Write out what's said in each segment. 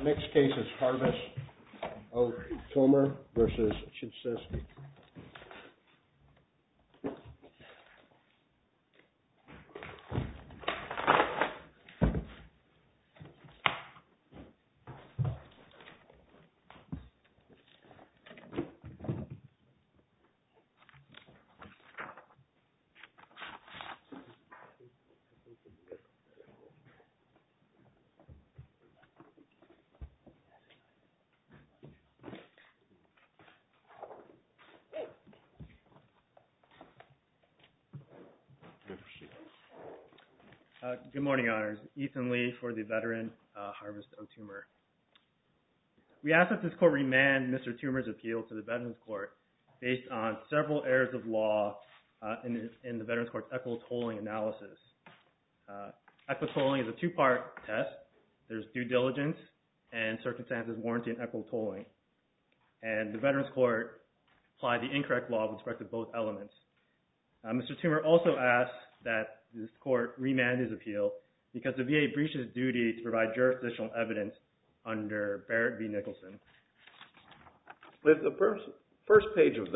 Next case is Harvest O. Toomer versus Chinsesky. Good morning, Your Honors. Ethan Lee for the veteran Harvest O. Toomer. We ask that this court remand Mr. Toomer's appeal to the Veterans Court based on several errors of law in the Veterans Court's equitable tolling analysis. Equitable tolling is a two-part test. There's due diligence and circumstances warranting equitable tolling. And the Veterans Court applied the incorrect law with respect to both elements. Mr. Toomer also asked that this court remand his appeal because the VA breached its duty to provide jurisdictional evidence under Barrett v. Nicholson. With the first page of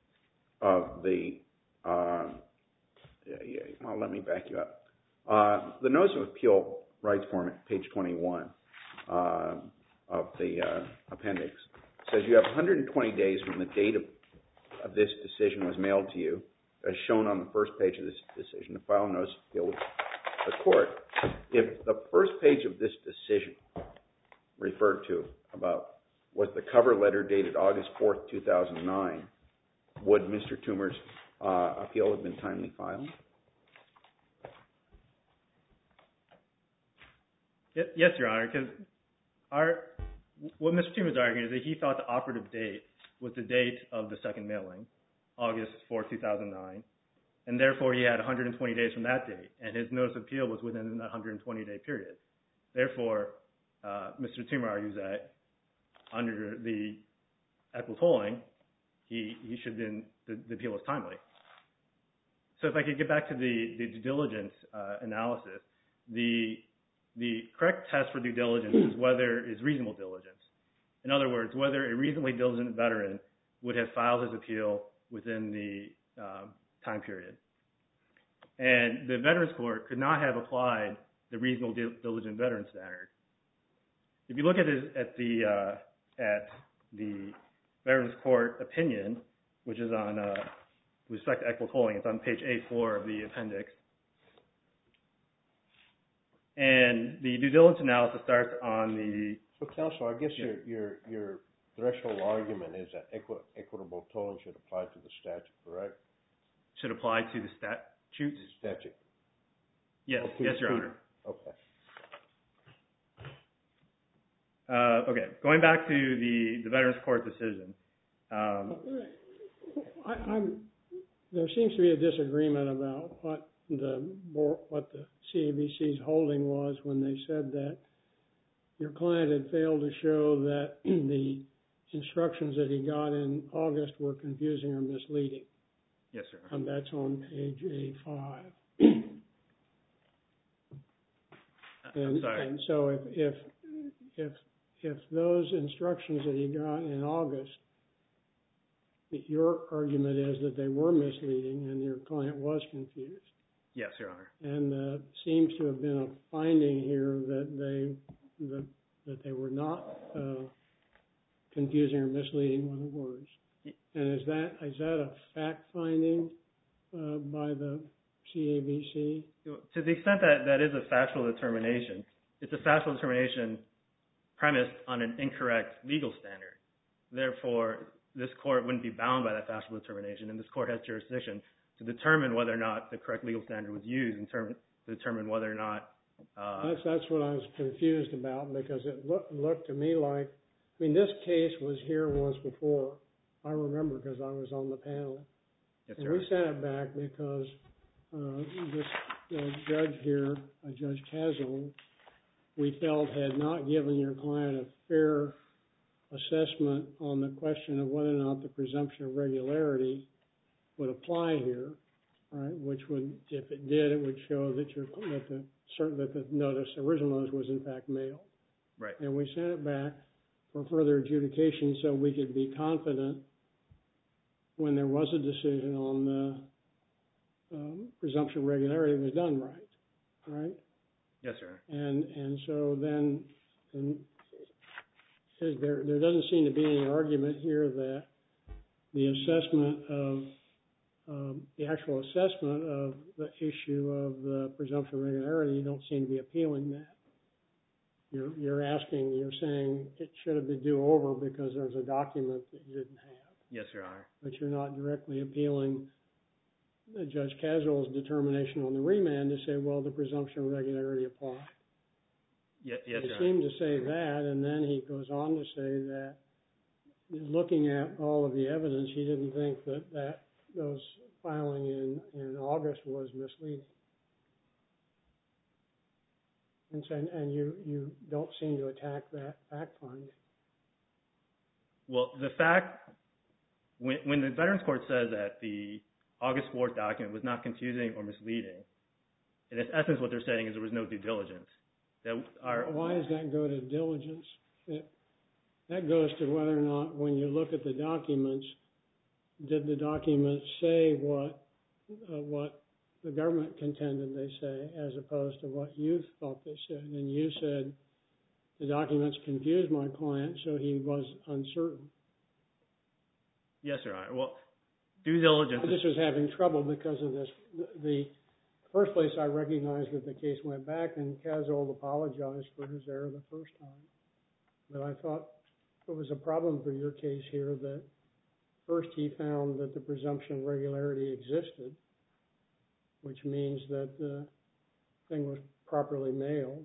let me back you up. The Notice of Appeal rights form at page 21 of the appendix says you have 120 days from the date of this decision was mailed to you, as shown on the first page of this decision, to file a notice of appeal with the court. If the first page of this decision referred to about was the cover letter dated August 4th, 2009, would Mr. Toomer's appeal have been timely filed? Yes, Your Honor, because what Mr. Toomer is arguing is that he thought the operative date was the date of the second mailing, August 4th, 2009, and therefore he had 120 days from that date, and his notice of appeal was within that 120-day period. Therefore, Mr. Toomer argues that under the equitable tolling, the appeal was timely. So if I could get back to the due diligence analysis, the correct test for due diligence is whether it's reasonable diligence. In other words, whether a reasonably diligent veteran would have filed his appeal within the time period. And the Veterans Court could not have applied the reasonable diligent veteran standard. If you look at the Veterans Court opinion, which is on with respect to equitable tolling, it's on page A4 of the appendix. And the due diligence analysis starts on the... So, counsel, I guess your threshold argument is that equitable tolling should apply to the statute, correct? Should apply to the statute? Statute. Yes, yes, Your Honor. Okay. Okay, going back to the Veterans Court decision. There seems to be a disagreement about what the CAVC's holding was when they said that your client had failed to show that the instructions that he got in August were confusing or misleading. Yes, sir. And that's on page A5. I'm sorry. And so if those instructions that he got in August, your argument is that they were misleading and your client was confused. Yes, Your Honor. And seems to have been a finding here that they were not confusing or misleading with the words. And is that a fact finding by the CAVC? To the extent that that is a factual determination, it's a factual determination premised on an incorrect legal standard. Therefore, this court wouldn't be bound by that factual determination, and this court has jurisdiction to determine whether or not the correct legal standard was used to determine whether or not... That's what I was confused about, because it looked to me like... I mean, this case was here once before. I remember because I was on the panel. Yes, and sir. we sent it back because this judge here, Judge Castle, we felt had not given your client a fair assessment on the question of whether or not the presumption of regularity would apply here, right? Which would, if it did, it would show that the original notice was in fact mailed. Right. And we sent it back for further adjudication so we could be confident when there was a decision on the presumption of regularity it was done right? Yes, sir. And so then there doesn't seem to be any argument here that the assessment of the actual assessment of the issue of the presumption of regularity, you don't seem to be appealing that. You're saying it should have been due over because there's a document that you didn't have. Yes, Your Honor. But you're not directly appealing Judge Caswell's determination on the remand to say, well, the presumption of regularity applied. Yes, He Your Honor. seemed to say that, and then he goes on to say that looking at all of the evidence, he didn't think that those filing in August was misleading. And you don't seem to attack that fact finding. Well, the fact, when the Veterans Court says that the August 4th document was not confusing or misleading, in essence what they're saying is there was no due diligence. Why does that go to diligence? That goes to whether or not, when you look at the documents, did the documents say what the government contended they say, as opposed to what you thought they said? And you said the documents confused my client, so he was uncertain. Yes, Your Honor. Well, due diligence... I just was having trouble because of this. The first place I recognized that the case went back, and Caswell apologized for his error the first time. But I thought it was a problem for your case here that first he found that the presumption of regularity existed, which means that the thing was properly mailed.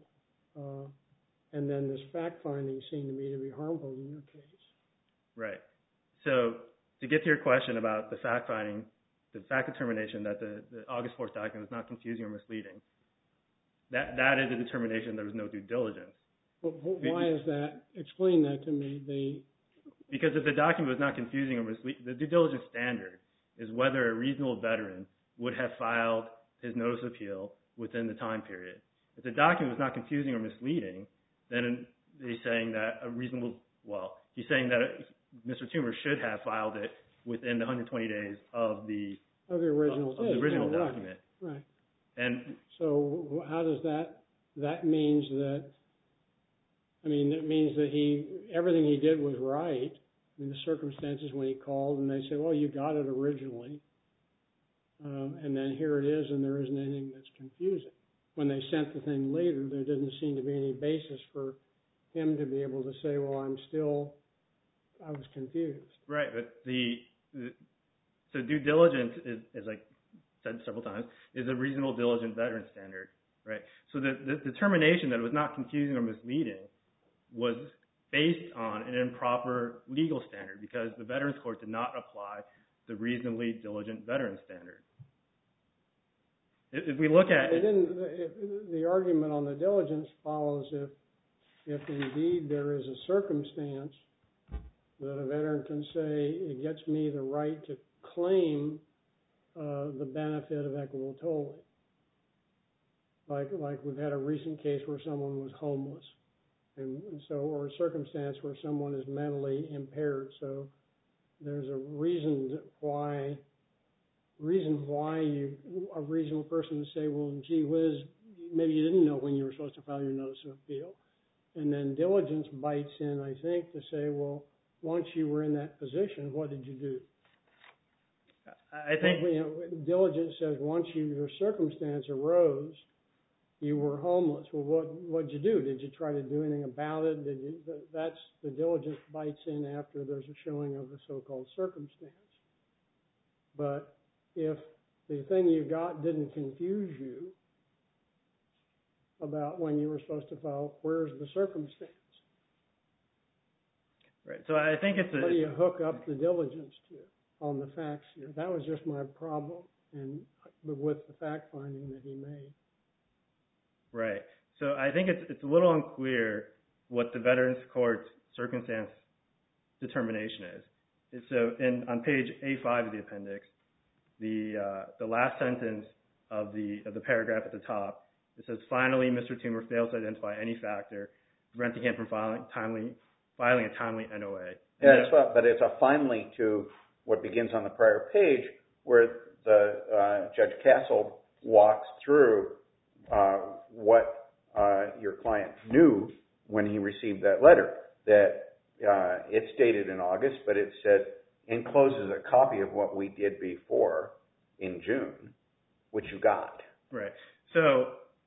And then this fact-finding seemed to me to be harmful in your case. Right. So to get to your question about the fact-finding, the fact determination that the August 4th document was not confusing or misleading, that is a determination there was no due diligence. Well, why is that? Explain that to me. Because if the document was not confusing or misleading, the due diligence standard is whether a reasonable veteran would have filed his notice of appeal within the time period. If the document was not confusing or misleading, then he's saying that he's saying that Mr. Toomer should have filed it within the 120 days of the original document. Right. And so how does that means that, it means that everything he did was right in the circumstances when he called and they said, well, you got it originally. And then here it is, and there isn't anything that's confusing. When they sent the thing later, there didn't seem to be any basis for him to be able to say, well, I was confused. Right, but so due diligence is, as I said several times, is a reasonable diligent veteran standard, right? So the determination that it was not confusing or misleading was based on an improper legal standard because the Veterans Court did not apply the reasonably diligent veteran standard. If we look at the argument on the diligence follows if indeed there is a circumstance that a veteran can say it gets me the right to claim the benefit of equitable tolling. Like we've had a recent case where someone was homeless, or a circumstance where someone is mentally impaired. So there's a reason why a reasonable person would say, well, gee whiz, maybe you didn't know when you were supposed to file your notice of appeal. And then diligence bites in, I think, to say, well, once you were in that position, what did you do? I think diligence says once your circumstance arose, you were homeless. Well, what did you do? Did you try to do anything about it? That's the diligence bites in after there's a showing of the so-called circumstance. But if the thing you got didn't confuse you about when you were supposed to file, where's the circumstance? Right. So I think it's what do you hook up the diligence to on the facts here? That was just my problem, with the fact finding that he made. Right. So I think it's a little unclear what the Veterans Court's circumstance determination is. So on page A5 of the appendix, the last sentence of the paragraph at the top, it says, finally, Mr. Toomer fails to identify any factor preventing him from filing a timely NOA. Yeah, but it's a finally to what begins on the prior page where the Judge Castle walks through what your client knew when he received that letter. That it's dated in August, but it said encloses a copy of what we did before in June, which you got. Right. So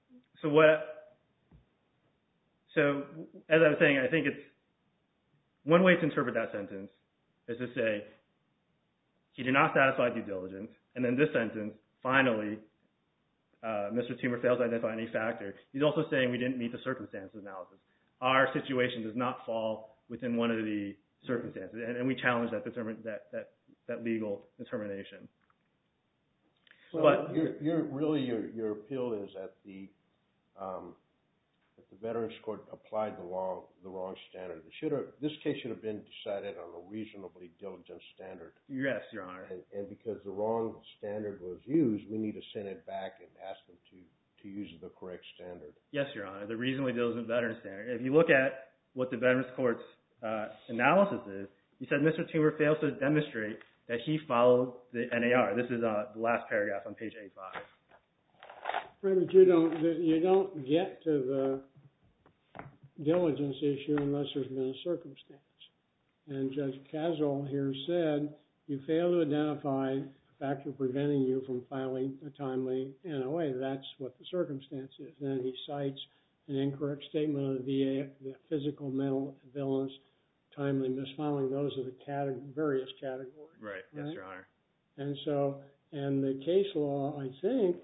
as I was saying, I think it's one way to interpret that sentence is to say he did not satisfy due diligence, and then this sentence, finally, Mr. Toomer fails to identify any factor. He's also saying we didn't meet the circumstances analysis. Our situation does not fall within one of the circumstances, and we challenge that legal determination. So but your appeal is that the Veterans Court applied the wrong standard. This case should have been decided on a reasonably diligent standard. Yes, Your Honor. And because the wrong standard was used, we need to send it back and ask them to use the correct standard. Yes, Your Honor. The reasonably diligent veteran standard. If you look at what the Veterans Court's analysis is, he said Mr. Toomer fails to demonstrate that he followed the NAR. This is the last paragraph on page 85. Right, but you don't get to the diligence issue unless there's been a circumstance. And Judge Castle here said you fail to identify a factor preventing you from filing a timely NOA. That's what the circumstance is. Then he cites an incorrect statement of the VA, the physical, mental illness, timely misfiling. Those are the various categories. Right. Yes, Your Honor. And the case law, I think,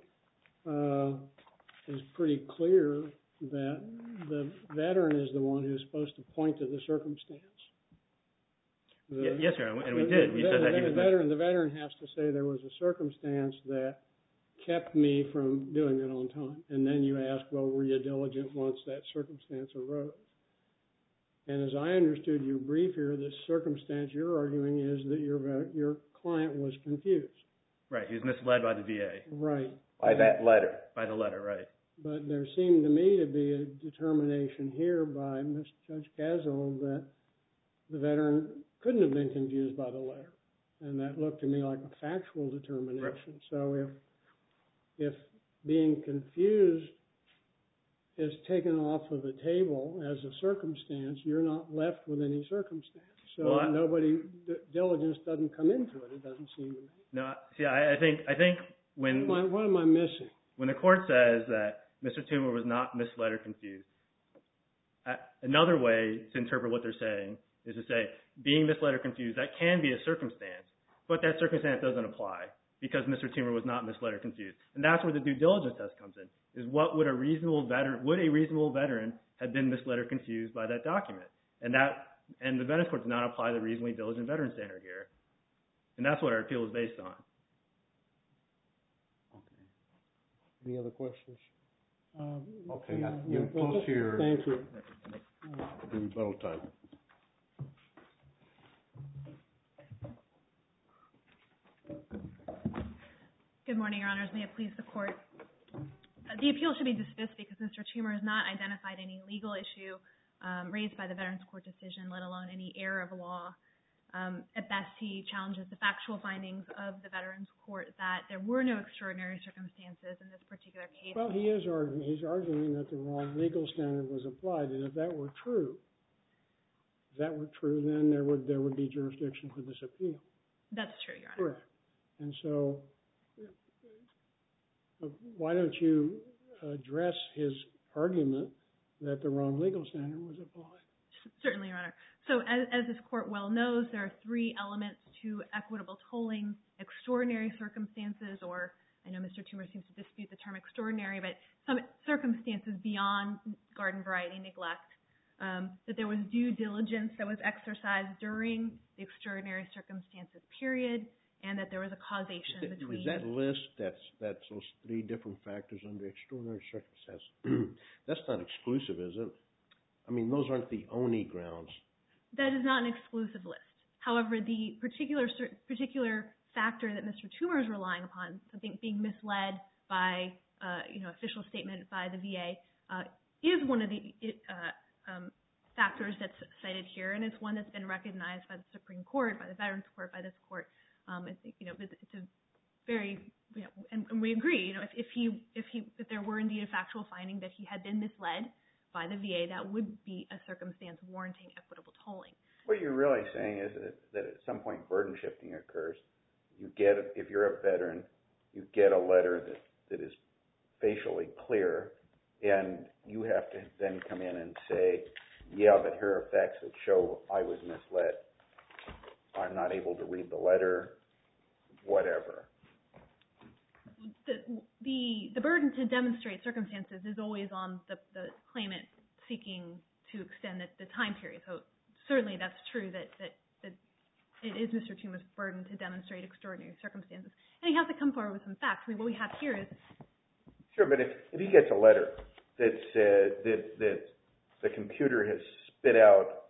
is pretty clear that the veteran is the one who's supposed to point to the circumstance. Yes, Your Honor, and we did. We said that he was the veteran has to say there was a circumstance that kept me from doing it on time. And then you ask, well, were you diligent once that circumstance arose? And as I understood your brief here, the circumstance you're arguing is that your client was confused. Right. He was misled by the VA. Right. By that letter. By the letter, right. But there seemed to me to be a determination here by Judge Castle that the veteran couldn't have been confused by the letter. And that looked to me like a factual determination. Right. So if being confused is taken off of the table as a circumstance, you're not left with any circumstance. So diligence doesn't come into it, it doesn't seem to me. No, see, I think when... What am I missing? When the court says that Mr. Toomer was not misled or confused, another way to interpret what they're saying is to say, being misled or confused, that can be a circumstance, but that circumstance doesn't apply because Mr. Toomer was not misled or confused. And that's where the due diligence test comes in, is what would a reasonable veteran have been misled or confused by that document? And the Veterans Court did not apply the reasonably diligent veteran standard here. And that's what our appeal is based on. Okay. Any other questions? Okay, you're close to your... Thank you. Rebuttal time. Good morning, Your Honors. May it please the Court. The appeal should be dismissed because Mr. Toomer has not identified any legal issue raised by the Veterans Court decision, let alone any error of law. At best, he challenges the factual findings of the Veterans Court that there were no extraordinary circumstances in this particular case. Well, he's arguing that the wrong legal standard was applied, and if that were true, then there would be jurisdiction for this appeal. That's true, Your Honor. Correct. And so, why don't you address his argument that the wrong legal standard was applied? Certainly, Your Honor. So, as this Court well knows, there are three elements to equitable tolling: extraordinary circumstances, or I know Mr. Toomer seems to dispute the term extraordinary, but some circumstances beyond garden variety neglect, that there was due diligence that was exercised during the extraordinary circumstances period, and that there was a causation between... Is that list, that's those three different factors under extraordinary circumstances, that's not exclusive, is it? I mean, those aren't the only grounds. That is not an exclusive list. However, the particular factor that Mr. Toomer is relying upon, being misled by official statement by the VA, is one of the factors that's cited here, and it's one that's been recognized by the Supreme Court, by the Veterans Court, by this court. I think, it's a very, and we agree, if there were indeed a factual finding that he had been misled by the VA, that would be a circumstance warranting equitable tolling. What you're really saying is that at some point burden shifting occurs. If you're a veteran, you get a letter that is facially clear, and you have to then come in and say, yeah, but here are facts that show I was misled. I'm not able to read the letter, whatever. The burden to demonstrate circumstances is always on the claimant seeking to extend the time period. So certainly that's true that it is Mr. Tuma's burden to demonstrate extraordinary circumstances. And he has to come forward with some facts. I mean, what we have here is... Sure, but if he gets a letter that says that the computer has spit out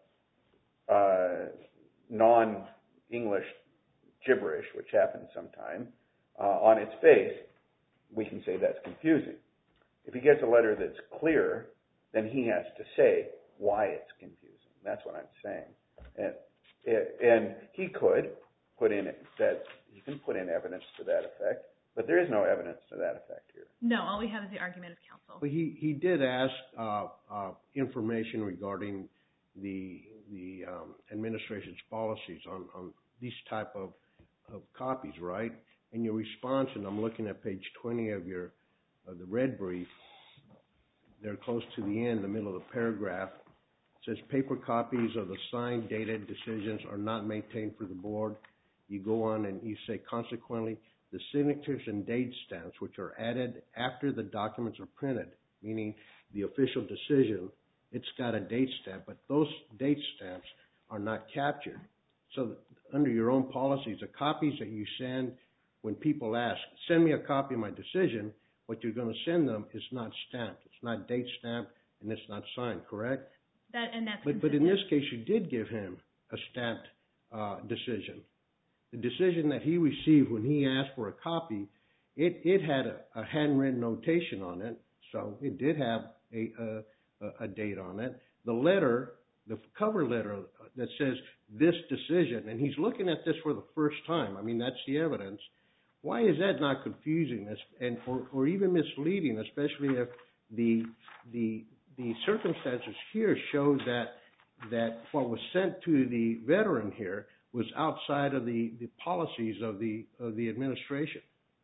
non-English gibberish, which happens sometime, on its face, we can say that's confusing. If he gets a letter that's clear, then he has to say why it's confusing. That's what I'm saying. And he could put in evidence to that effect, but there is no evidence to that effect here. No, all we have is the argument of counsel. Well, he did ask information regarding the administration's policies on these type of copies, right? In your response, and I'm looking at page 20 of the red brief, they're close to the end, the middle of the paragraph. It says paper copies of the signed, dated decisions are not maintained for the board. You go on and you say, consequently, the signatures and date stamps, which are added after the documents are printed, meaning the official decision, it's got a date stamp, but those date stamps are not captured. So under your own policies, the copies that you send, when people ask, send me a copy of my decision, what you're going to send them is not stamped. It's not date stamped, and it's not signed, correct? But in this case, you did give him a stamped decision. The decision that he received when he asked for a copy, it had a handwritten notation on it, so it did have a date on it. The letter, the cover letter that says this decision, and he's looking at this for the first time. I mean, that's the evidence. Why is that not confusing or even misleading, especially if the circumstances here show that what was sent to the veteran here was outside of the policies of the administration?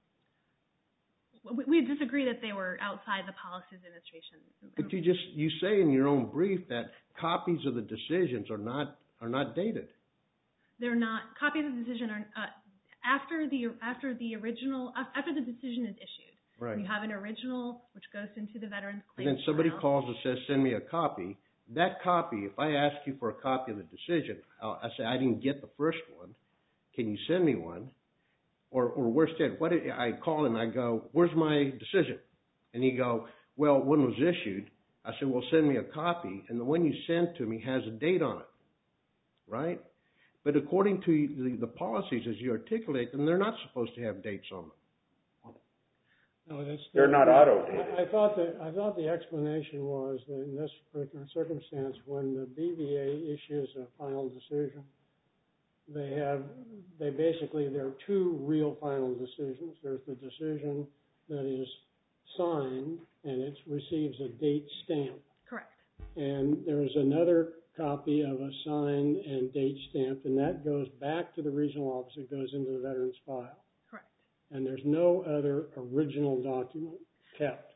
We disagree that they were outside the policies of the administration. But you say in your own brief that copies of the decisions are not dated. They're not. Copies of the decision are after the decision is issued. Right. You have an original which goes into the veteran's claim. And then somebody calls and says, send me a copy. That copy, if I ask you for a copy of the decision, I say, I didn't get the first one. Can you send me one? Or worse yet, I call and I go, where's my decision? And you go, well, one was issued. I say, well, send me a copy. And the one you sent to me has a date on it, right? But according to the policies as you articulate them, they're not supposed to have dates on them. No, they're not auto-dated. I thought the explanation was that in this particular circumstance, when the BVA issues a final decision, there are two real final decisions. There's the decision that is signed and it receives a date stamp. Correct. And there's another copy of a signed and date stamp, and that goes back to the regional office. It goes into the veteran's file. Correct. And there's no other original document kept.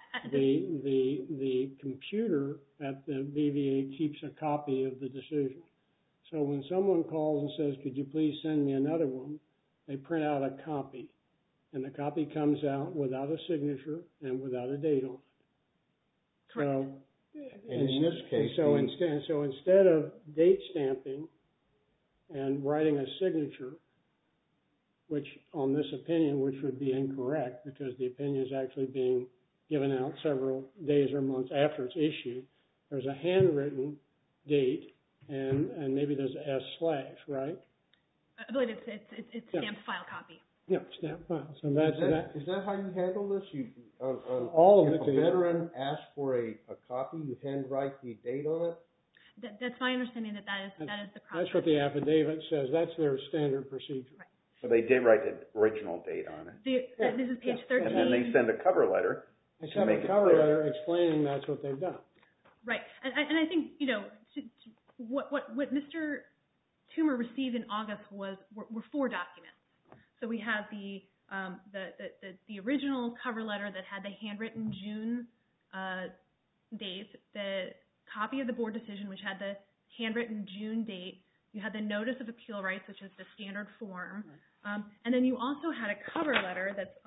The computer at the BVA keeps a copy of the decision. So when someone calls and says, could you please send me another one, they print out a copy. And the copy comes out without a signature and without a date on it. Correct. So, and in this case, so instead of date stamping and writing a signature, which on this opinion, which would be incorrect because the opinion is actually being given out several days or months after it's issued, there's a handwritten date and maybe there's a /, right? I believe it's stamped file copy. Yeah, stamp files. And that's that. Is that how you handle this? All of if it. a veteran asks for a copy, you handwrite the date on it? That's my understanding that is the process. That's what the affidavit says. That's their standard procedure. Right. So they did write the original date on it. This is page 13. And then they send a cover letter. They send a cover letter explaining that's what they've done. Right. And I think, what Mr. Toomer received in August were 4 documents. So we have the original cover letter that had the handwritten June date, the copy of the board decision, which had the handwritten June date. You had the notice of appeal rights, which is the standard form. And then you also had a cover letter that's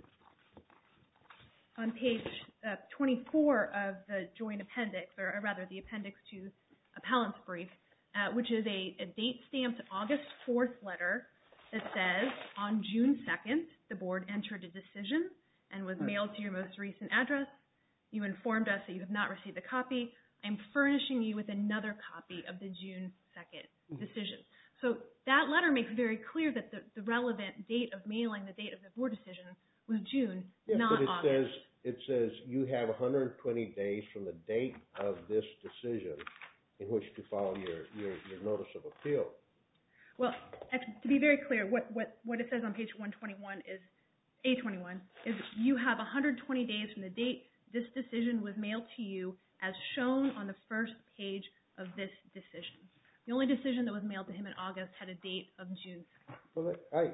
on page 24 of the joint appendix, or rather the appendix to appellant's brief, which is a date-stamped August 4th letter that says, on June 2nd, the board entered a decision and was mailed to your most recent address. You informed us that you have not received a copy. I'm furnishing you with another copy of the June 2nd decision. So that letter makes very clear that the relevant date of mailing, the date of the board decision, was June, not August. It says you have 120 days from the date of this decision in which to file your notice of appeal. Well, to be very clear, what it says on page 121 is, A21, is you have 120 days from the date this decision was mailed to you as shown on the first page of this decision. The only decision that was mailed to him in August had a date of June 2nd. Well,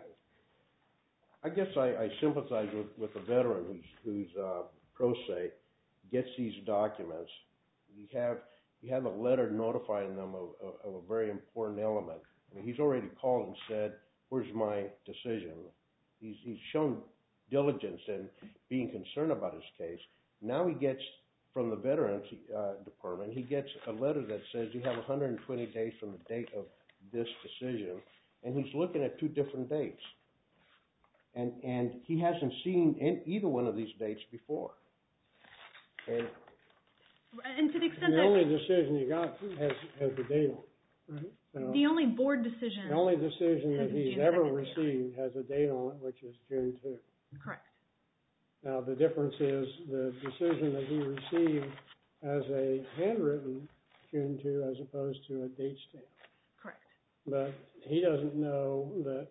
I guess I sympathize with a veteran who's pro se, gets these documents. You have a letter notifying them of a very important element. I mean, he's already called and said, "Where's my decision?" He's shown diligence and being concerned about his case. Now he gets from the Veterans Department, he gets a letter that says you have 120 days from the date of this decision, and he's looking at 2 different dates. And he hasn't seen either one of these dates before. And to the extent the that... only decision he got has the date on it, right? So the only board decision... The only decision that he's June ever 2nd received has a date on it, which is June 2. Correct. Now, the difference is the decision that he received as a handwritten June 2 as opposed to a date stamp. Correct. But he doesn't know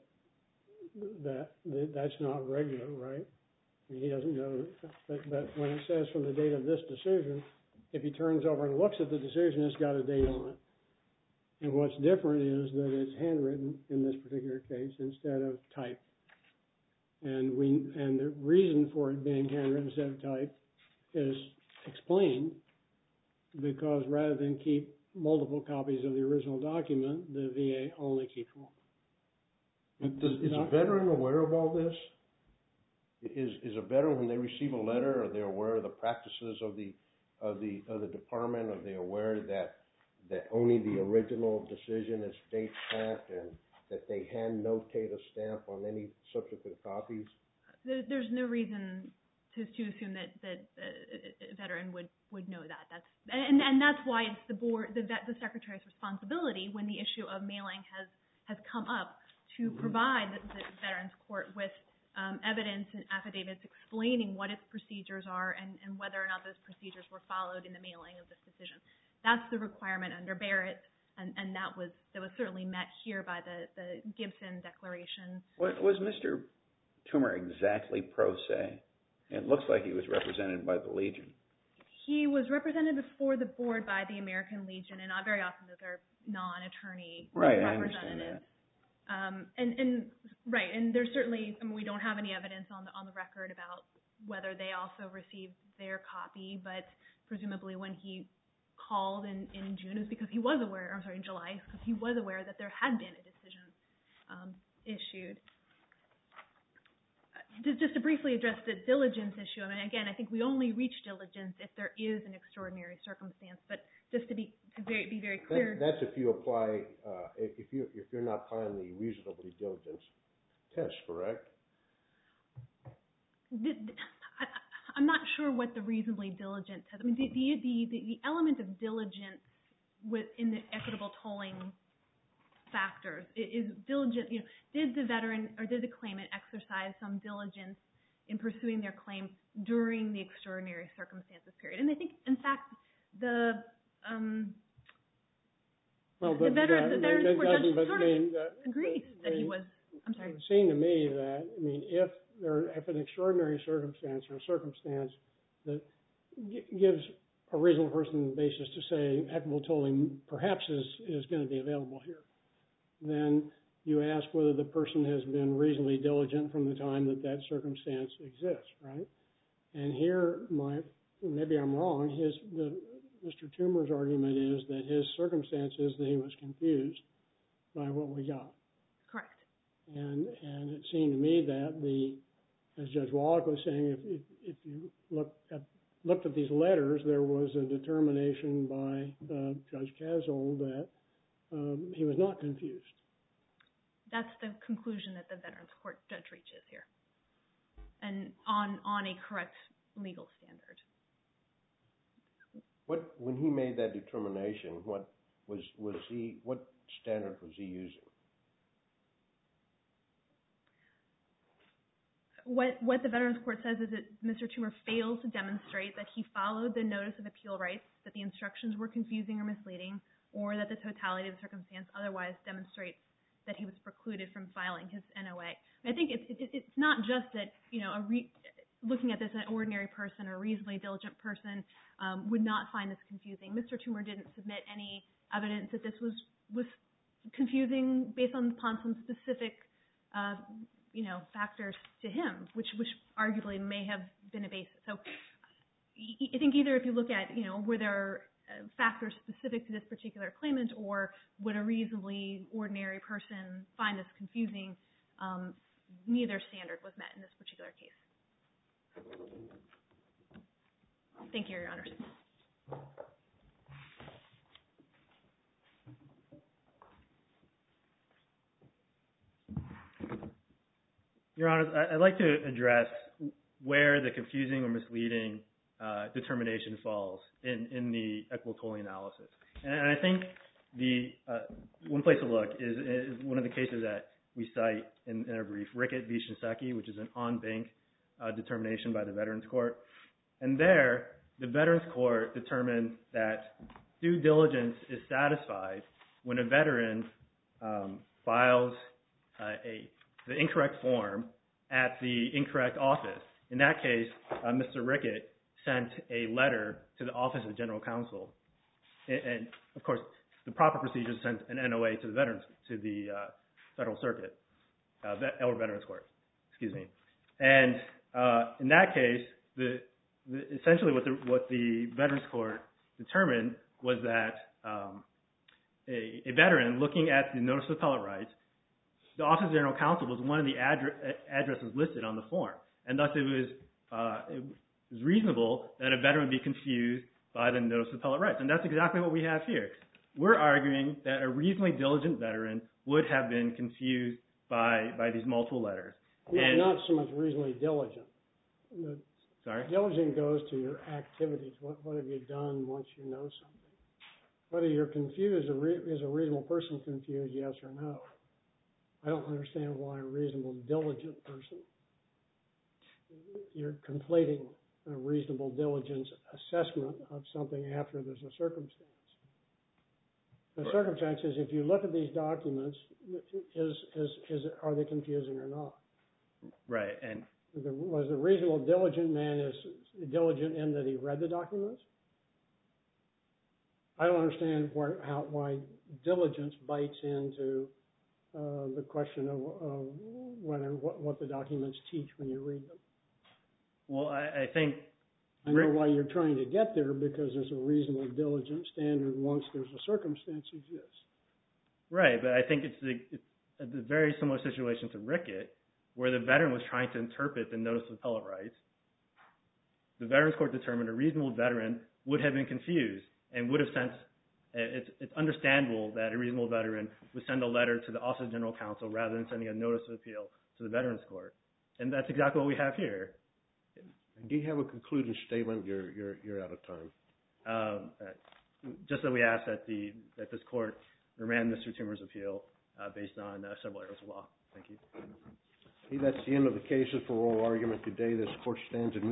that's not regular, right? He doesn't know. But when it says from the date of this decision, if he turns over and looks at the decision, it's got a date on it. And what's different is that it's handwritten in this particular case instead of typed. And the reason for it being handwritten instead of typed is explained because rather than keep multiple copies of the original document, the VA only keeps one. Is a veteran aware of all this? Is a veteran, when they receive a letter, are they aware of the practices of the department? Are they aware that only the original decision is date stamped and that they hand notate a stamp on any subsequent copies? There's no reason to assume that a veteran would know that. That's why it's the Secretary's responsibility when the issue of mailing has come up to provide the Veterans Court with evidence and affidavits explaining what its procedures are and whether or not those procedures were followed in the mailing of this decision. That's the requirement under Barrett, and that was certainly met here by the Gibson Declaration. Was Mr. Toomer exactly pro se? It looks like he was represented by the Legion. He was represented before the board by the American Legion, and very often those are non-attorney representatives. And there's certainly, we don't have any evidence on the record about whether they also received their copy, but presumably when he called in June is because he was aware, in July, because he was aware that there had been a decision issued. Just to briefly address the diligence issue, again, I think we only reach diligence if there is an extraordinary circumstance, but just to be very clear. That's if you apply, if you're not applying the reasonably diligence test, correct? I'm not sure what the reasonably diligent test. The element of diligence within the equitable tolling factors. Is diligent, did the veteran or did the claimant exercise some diligence in pursuing their claim during the extraordinary circumstances period? And I think, in fact, the Veterans Court judge sort of agrees that he was. I'm sorry. It seemed to me that, if an extraordinary circumstance or a circumstance that gives a reasonable person the basis to say equitable tolling perhaps is going to be available here, then you ask whether the person has been reasonably diligent from the time that circumstance exists, right? And here, maybe I'm wrong, Mr. Toomer's argument is that his circumstance is that he was confused by what we got. Correct. And it seemed to me that as Judge Wallach was saying, if you looked at these letters, there was a determination by Judge Casol that he was not confused. That's the conclusion that the Veterans Court judge reaches here, and on a correct legal standard. When he made that determination, what standard was he using? What the Veterans Court says is that Mr. Toomer failed to demonstrate that he followed the notice of appeal rights, that the instructions were confusing or misleading, or that the totality of the circumstance otherwise demonstrates that he was precluded from filing his NOA. I think it's not just that, looking at this, an ordinary person or a reasonably diligent person would not find this confusing. Mr. Toomer didn't submit any evidence that this was confusing based upon some specific factors to him, which arguably may have been a basis. So I think either if you look at, were there factors specific to this particular claimant, or would a reasonably ordinary person find this confusing, neither standard was met in this particular case. Thank you, Your Honors. Your Honor, I'd like to address where the confusing or misleading determination falls in the equitable tolling analysis. And I think one place to look is one of the cases that we cite in our brief, Rickett v. Shinseki, which is an en-banc determination by the Veterans Court. And there, the Veterans Court determined that due diligence is satisfied when a veteran files the incorrect form at the incorrect office. In that case, Mr. Rickett sent a letter to the Office of General Counsel. And, of course, the proper procedure is sent an NOA to the Federal Circuit, or Veterans Court, excuse me. And in that case, essentially what the Veterans Court determined was that a veteran looking at the Notice of Appellate Rights, the Office of General Counsel was one of the addresses listed on the form. And thus it was reasonable that a veteran would be confused by the Notice of Appellate Rights. And that's exactly what we have here. We're arguing that a reasonably diligent veteran would have been confused by these multiple letters. Not so much reasonably diligent. Sorry? Diligent goes to your activities. What have you done once you know something? Whether you're confused, is a reasonable person confused, yes or no? I don't understand why a reasonable diligent person. You're conflating a reasonable diligence assessment of something after there's a circumstance. The circumstances, if you look at these documents, are they confusing or not? Right. And was the reasonable diligent man diligent in that he read the documents? I don't understand why diligence bites into the question of what the documents teach when you read them. Well, I think... I know why you're trying to get there, because there's a reasonable diligent standard once there's a circumstance exists. Right, but I think it's a very similar situation to Rickett, where the veteran was trying to interpret the Notice of Appellate Rights. The Veterans Court determined a reasonable veteran would have been confused and would have sent... It's understandable that a reasonable veteran would send a letter to the Office of General Counsel rather than sending a Notice of Appeal to the Veterans Court. And that's exactly what we have here. Do you have a concluding statement? You're out of time. Just that we ask that this court remand Mr. Toomer's appeal based on several areas of law. Thank you. That's the end of the cases for oral argument today. This court stands in